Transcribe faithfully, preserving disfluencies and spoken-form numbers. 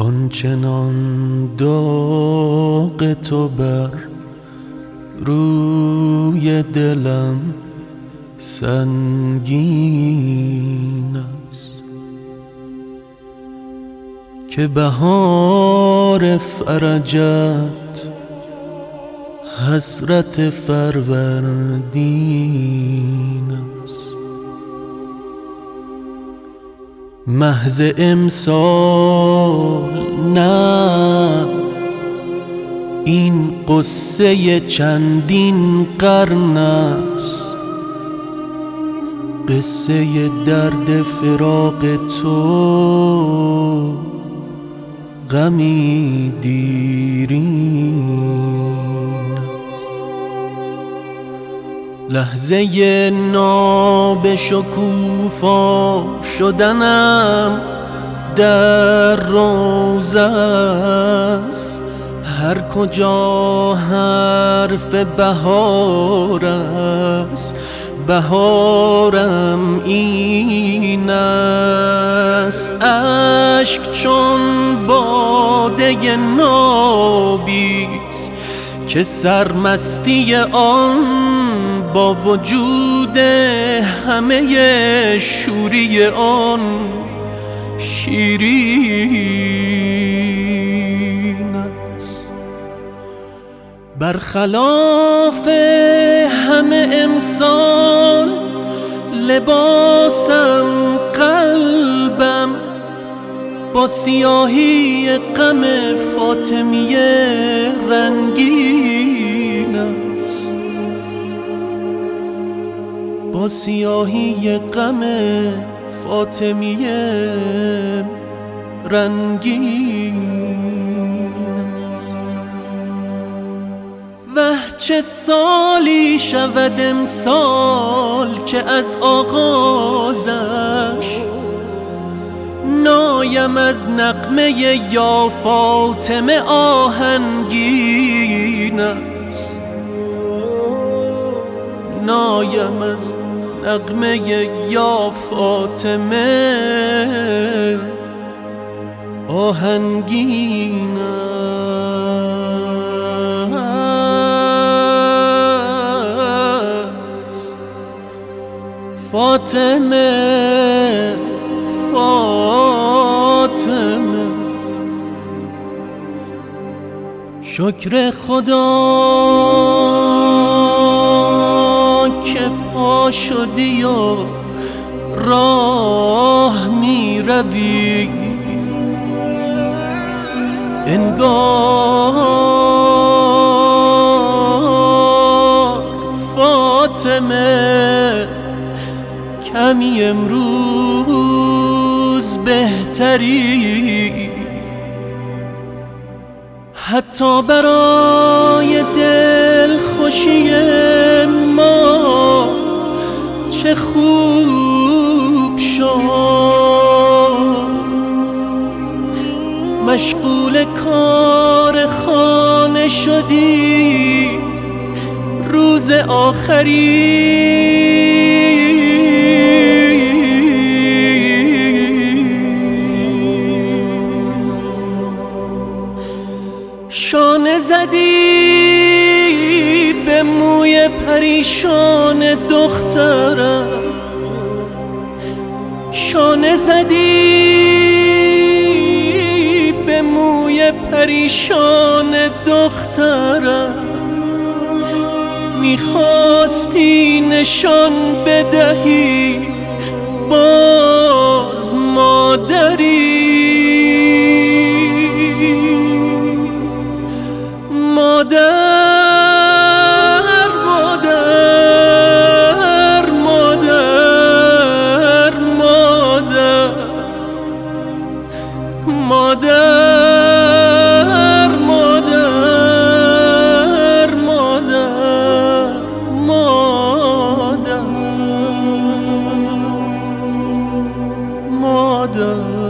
آنچنان داغ تو بر روی دلم سنگین است که بهار فرجت حسرت فروردین است. محض امسال نه، این قصه چندین قرن است، قصه درد فراق تو غمی دیرین است. لحظه نابشکوفا شدنم در روزه است، هر کجا حرف بهار است، بهارم این است. اشک چون باده نابیست که سرمستی آن با وجود همه شوری آن شیرین است. برخلاف همه امسال لباسم قلبم با سیاهی غم فاطمیه رنگین است، با سیاهی غم فاطمیه رنگین است. وه چه سالی شود امسال که از آغازش نایم از نغمه یا فاطمه آهنگین است، نایم از نغمه یا فاطمه آهنگین است. فاطمه فاطمه شکر خدا که پا شدی و راه می روی، انگار فاطمه کمی امروز بهتری، حتی برای دل خوشی ما چه خوب شد. مشغول کار خانه شدی روز آخری، شانه زدی به موی پریشان دخترم، شانه زدی به موی پریشان دخترم. میخواستی نشان بدهی باز مادری، مادر مادر مادر مادر مادر مادر مادر مادر مادر